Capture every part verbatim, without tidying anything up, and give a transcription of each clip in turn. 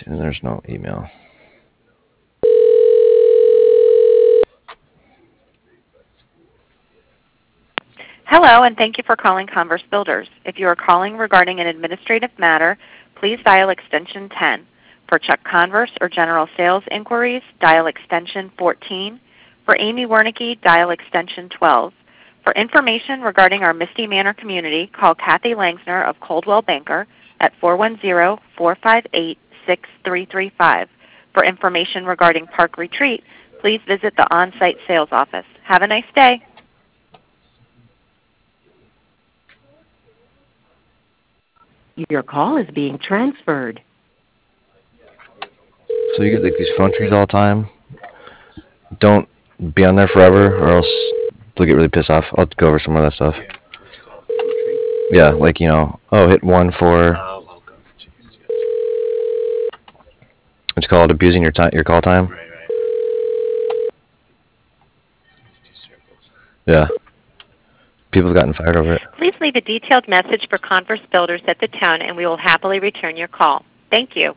and there's no email. Hello, and thank you for calling Converse Builders. If you are calling regarding an administrative matter, please dial extension ten. For Chuck Converse or general sales inquiries, dial extension fourteen. For Amy Wernicke, dial extension twelve. For information regarding our Misty Manor community, call Kathy Langsner of Coldwell Banker at four one zero, four five eight, six three three five. For information regarding Park Retreat, please visit the on-site sales office. Have a nice day. Your call is being transferred. So you get like these phone trees all the time. Don't be on there forever, or else they'll get really pissed off. I'll go over some of that stuff. Yeah, like, you know, oh, hit one for. It's called abusing your time, your call time. Yeah. People have gotten fired over it. Please leave a detailed message for Converse Builders at the tone, and we will happily return your call. Thank you.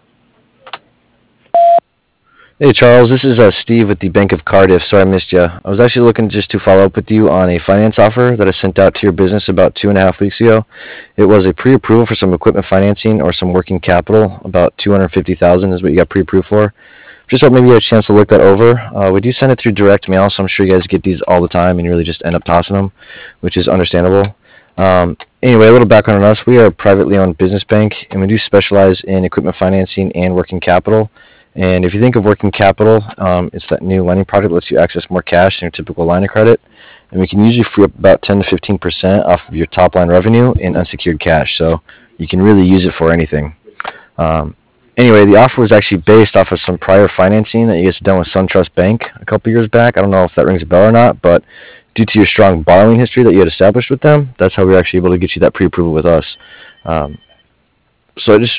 Hey Charles, this is uh, Steve with the Bank of Cardiff. Sorry I missed you. I was actually looking just to follow up with you on a finance offer that I sent out to your business about two and a half weeks ago. It was a pre-approval for some equipment financing or some working capital. About two hundred fifty thousand dollars is what you got pre-approved for. Just hope maybe you had a chance to look that over. Uh, we do send it through direct mail, so I'm sure you guys get these all the time and you really just end up tossing them, which is understandable. Um, anyway, a little background on us. We are a privately owned business bank, and we do specialize in equipment financing and working capital. And if you think of working capital, um, it's that new lending product that lets you access more cash than your typical line of credit. And we can usually free up about ten to fifteen percent off of your top line revenue in unsecured cash. So you can really use it for anything. Um, anyway, the offer was actually based off of some prior financing that you guys had done with SunTrust Bank a couple years back. I don't know if that rings a bell or not, but due to your strong borrowing history that you had established with them, that's how we were actually able to get you that pre-approval with us. Um, so I just...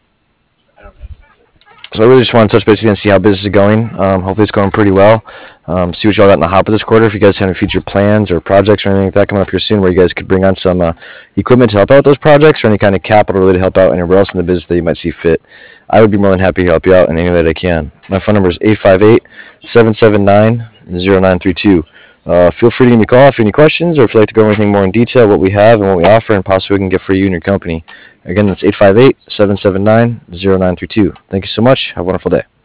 So I really just want to touch base with you and see how business is going. Um, hopefully it's going pretty well. Um, see what y'all got in the hopper this quarter. If you guys have any future plans or projects or anything like that coming up here soon where you guys could bring on some uh, equipment to help out with those projects or any kind of capital really to help out anywhere else in the business that you might see fit, I would be more than happy to help you out in any way that I can. My phone number is eight five eight, seven seven nine, zero nine three two. Uh, feel free to give me a call if you have any questions or if you'd like to go over anything more in detail, what we have and what we offer and possibly we can get for you and your company. Again, that's eight five eight, seven seven nine, zero nine three two. Thank you so much. Have a wonderful day.